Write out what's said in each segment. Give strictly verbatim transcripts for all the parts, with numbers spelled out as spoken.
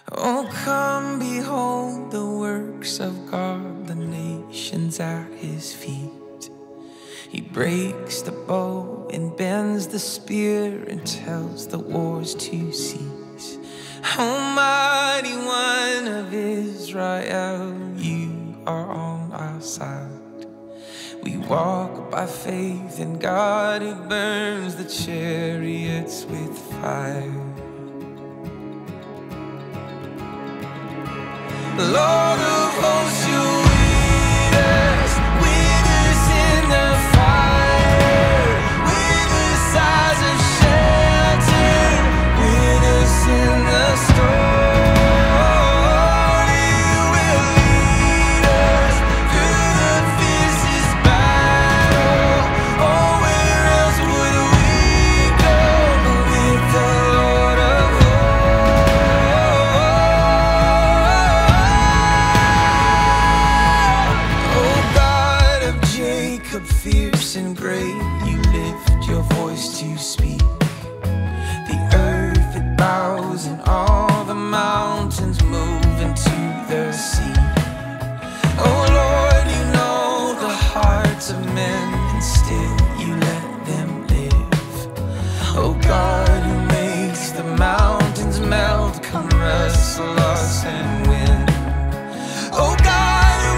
Oh, come behold the works of God, the nations at his feet. He breaks the bow and bends the spear and tells the wars to cease. Almighty One of Israel, you are on our side. We walk by faith in God who burns the chariots with fire. Lord of hosts, you lead us, with us in the fire, with us as a shelter, with us in the storm. You will lead us through the fiercest battle. Oh, where else would we go but with the Lord of fierce and great, you lift your voice to speak. The earth it bows and all the mountains move into the sea. Oh Lord, you know the hearts of men, and still you let them live. Oh God, who makes the mountains melt, come wrestle us and win. Oh God,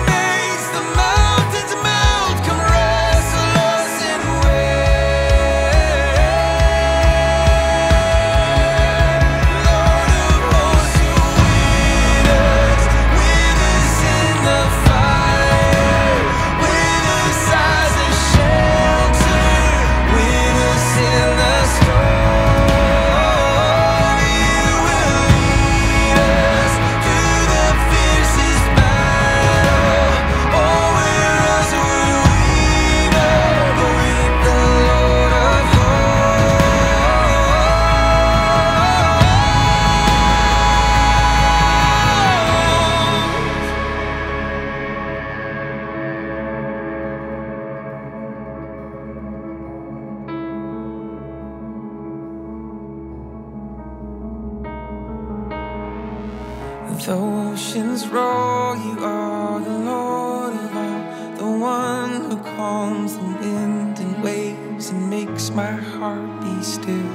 the oceans roar, you are the Lord of all, the one who calms the wind and waves and makes my heart be still.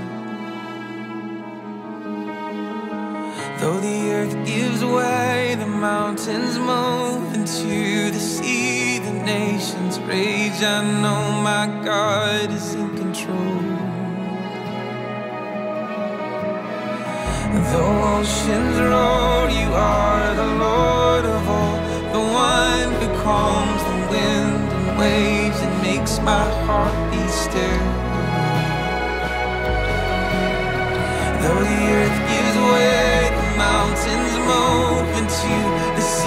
Though the earth gives way, the mountains move into the sea, the nations rage, I know my God is in control. Though oceans roar, you are the Lord of all, the one who calms the wind and waves and makes my heart be still. Though the earth gives way, the mountains move into the sea.